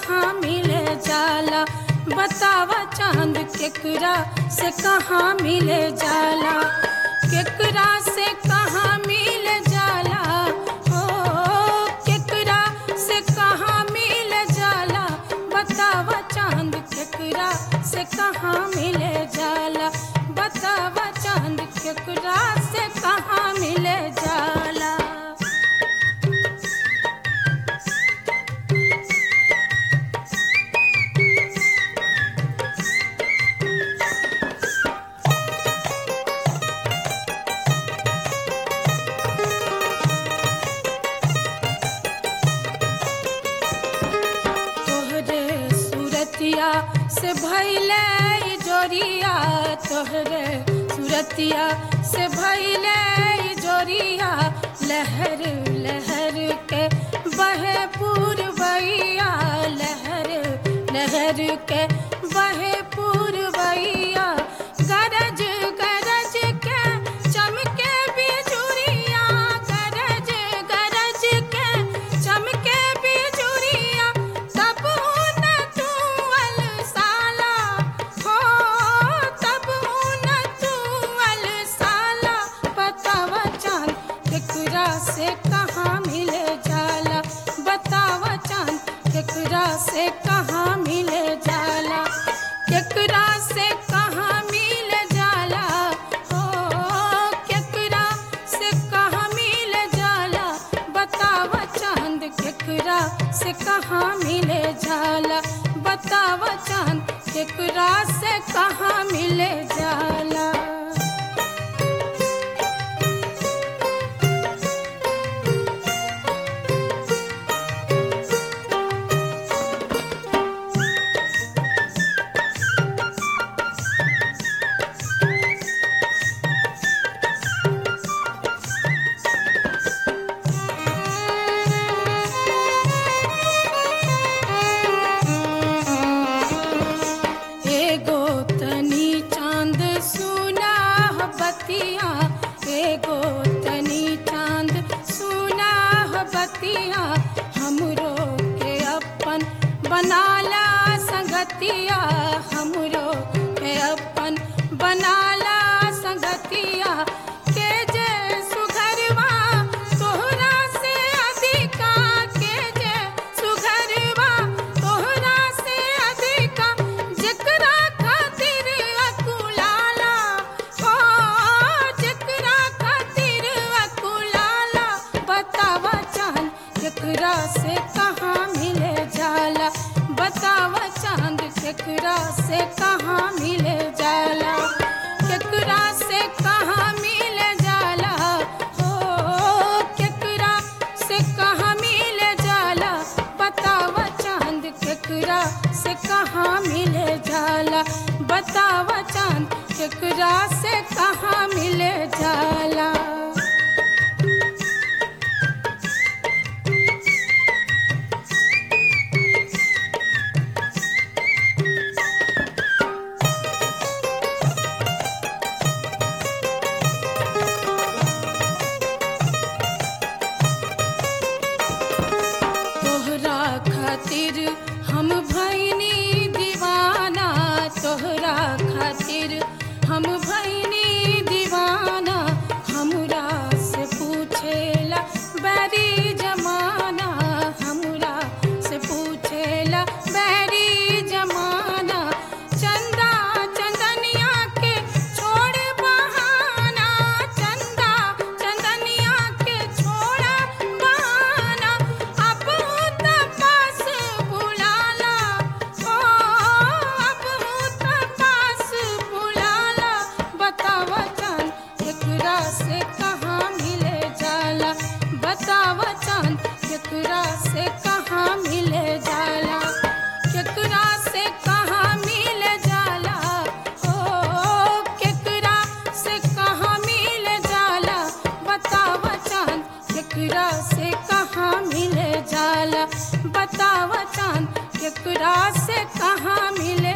कहाँ मिले जाला, बतावा चांद केकरा से कहाँ मिले जाला, केकरा से कहाँ मिले जाला, हो केकरा से कहाँ मिले जाला, बतावा चांद केकरा से कहाँ मिले जाला, बतावा चांद केकरा से कहाँ मिले जाला। से भइले जोरिया, तोहरे सूरतिया से भइले जोरिया, लहर लहर के बहे पूरवैया, लहर लहर के बहे पूरवैया, गरज गरज के चमके बिजुरिया, गरज गरज के चमके बिजुरिया, तब से कहाँ मिले जाला, बतावा चांद केकरा से कहाँ मिले जाला, केकरा से कहाँ मिले जाला, हो केकरा से कहाँ मिले जाला, बतावा चांद केकरा से कहाँ मिले जाला, बतावा चांद केकरा से कहाँ मिले जाला। एगो तनी चांद सुना बतिया, एगो तनी चांद सुना बतिया, हमरो के अपन बनाला संगतिया, हमरो के अपन बनाला संगतिया, के जे सुघरवा तोहरा से अधिका, के जे सुघरवा तोहरा से अधिका, जेकरा खातिर अकुलाला, हो जेकरा खातिर अकुलाला, बतावा चांद केकरा से कहाँ मिले जाला, बतावा चांद केकरा से कहाँ मिले जाला, केकरा से कहाँ मिले जाला, हो केकरा से कहाँ मिले जाला, बतावा चांद केकरा से कहाँ मिले जाला, बतावा चांद केकरा से कहाँ मिले जाला। तोहरा खातिर हम भइनी दीवाना, तोहरा खातिर हम भइनी दीवाना, हमरा से पूछेला बैरी जमाना, हमरा से पूछेला बैरी जमाना, चंदा चंदनिया के छोड़ बहाना, चंदा चंदनिया के छोड़ बहाना, अब तपास बुलाला, ओ अब तपास बुलाला, बतावा चांद केकरा से कहाँ मिले जाला, बतावा चांद केकरा से कहाँ मिले जाला, केकरा से कहाँ मिले जाला, हो केकरा से कहाँ मिले जाला, बतावा चांद केकरा से कहाँ मिले जाला, बतावा चांद केकरा से कहाँ मिले